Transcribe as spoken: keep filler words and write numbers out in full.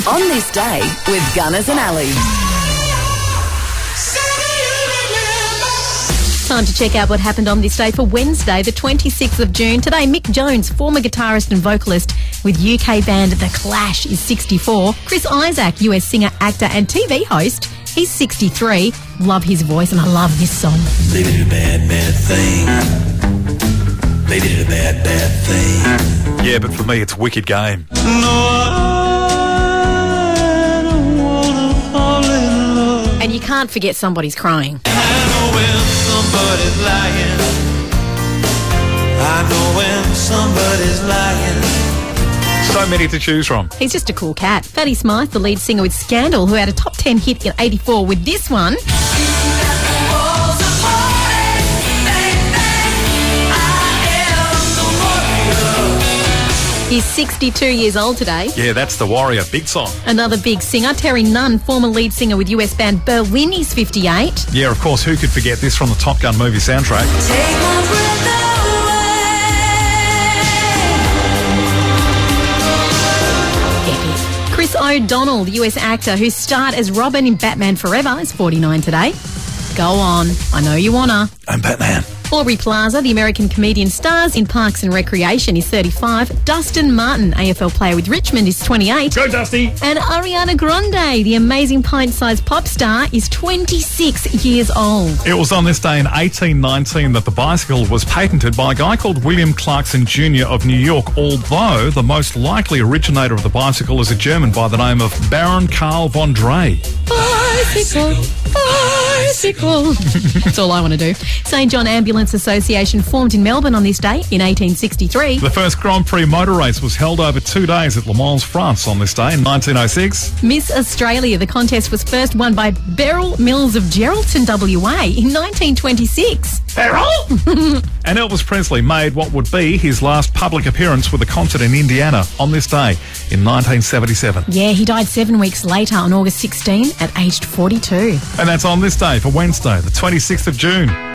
On This Day with Gunners and Ali. Time to check out what happened on this day for Wednesday, the twenty-sixth of June. Today, Mick Jones, former guitarist and vocalist with U K band The Clash, is sixty-four. Chris Isaak, U S singer, actor and T V host, he's sixty-three. Love his voice and I love this song. They did a bad, bad thing. They did a bad, bad thing. Yeah, but for me, it's Wicked Game. No, I don't wanna fall in love. And you can't forget Somebody's Crying. I know when somebody's lying. I know when somebody's lying. So many to choose from. He's just a cool cat. Fatty Smythe, the lead singer with Scandal, who had a top ten hit in eighty-four with this one. He's sixty-two years old today. Yeah, that's The Warrior. Big song. Another big singer, Terry Nunn, former lead singer with U S band Berlin, is fifty-eight. Yeah, of course, who could forget this from the Top Gun movie soundtrack? Take my breath Epic. Chris O'Donnell, the U S actor who starred as Robin in Batman Forever, is forty-nine today. Go on, I know you wanna. I'm Batman. Aubrey Plaza, the American comedian, stars in Parks and Recreation, is thirty-five. Dustin Martin, A F L player with Richmond, is twenty-eight. Go, Dusty. And Ariana Grande, the amazing pint-sized pop star, is twenty-six years old. It was on this day in eighteen nineteen that the bicycle was patented by a guy called William Clarkson Junior of New York, although the most likely originator of the bicycle is a German by the name of Baron Karl von Drey. Bicycle, bicycle. That's all I want to do. Saint John Ambulance Association formed in Melbourne on this day in eighteen sixty-three. The first Grand Prix motor race was held over two days at Le Mans, France on this day in nineteen oh six. Miss Australia, the contest was first won by Beryl Mills of Geraldton, W A in nineteen twenty-six. Beryl! And Elvis Presley made what would be his last public appearance with a concert in Indiana on this day in nineteen seventy-seven. Yeah, he died seven weeks later on August sixteenth at aged forty-two. And that's on this day for Wednesday, the twenty-sixth of June.